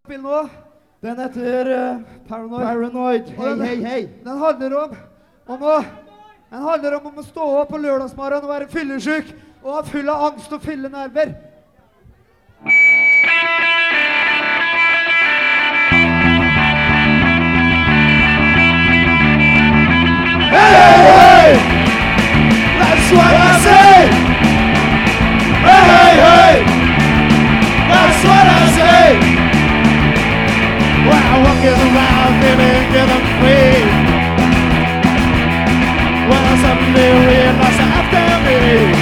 Spill nå. Den heter Paranoid. Hei. Den handler om å stå opp på lørdagsmorgen og være fyllesyk og ha full av angst og fyllenerver. Hey! That's what I say! Hey! That's what I say! When I'm walking around feeling good and free, when I suddenly realize after me,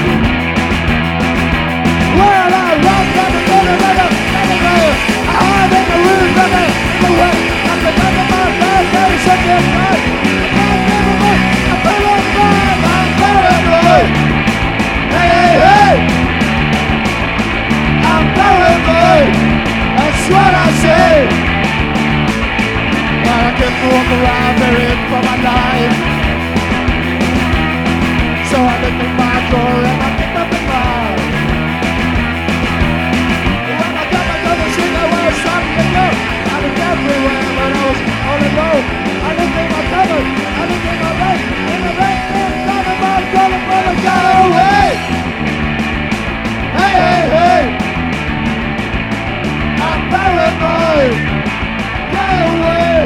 well, I run from the another, I hide in the room, in the way, I'm the back of my life, very second night. I'm paranoid. Hey! I'm paranoid. That's what I say. But I can't walk around fearing for my life. So I looked at my door and I picked up the bar. When I got my gun and shit, I was starting to go. I looked everywhere, but I was all alone. I looked in my cupboard, I looked in my bed, in the bed, and I'm gonna get away. Hey! I'm paranoid. Get away.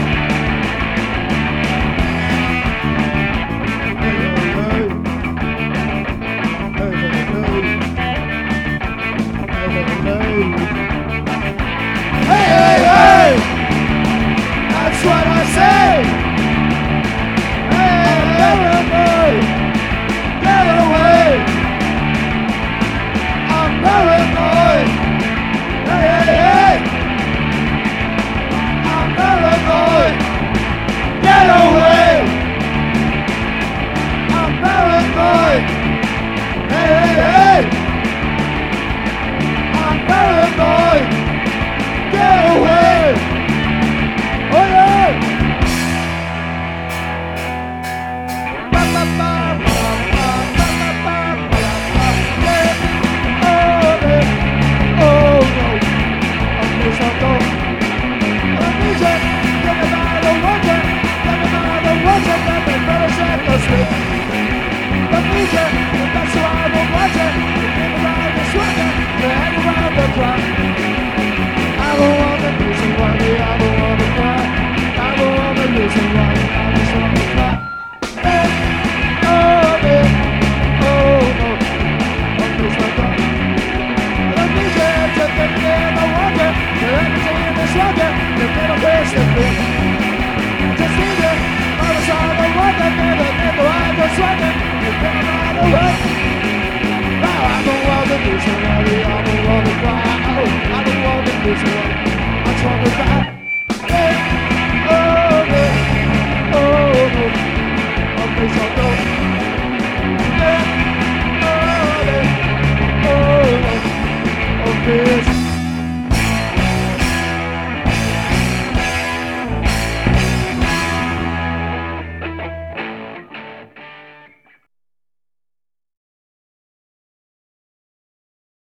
Hey! That's what I say. Paranoid. Get away. I'm paranoid. Hey. I'm paranoid. Get away. I'm paranoid. Hey. I'm paranoid. Get away. Oh yeah. The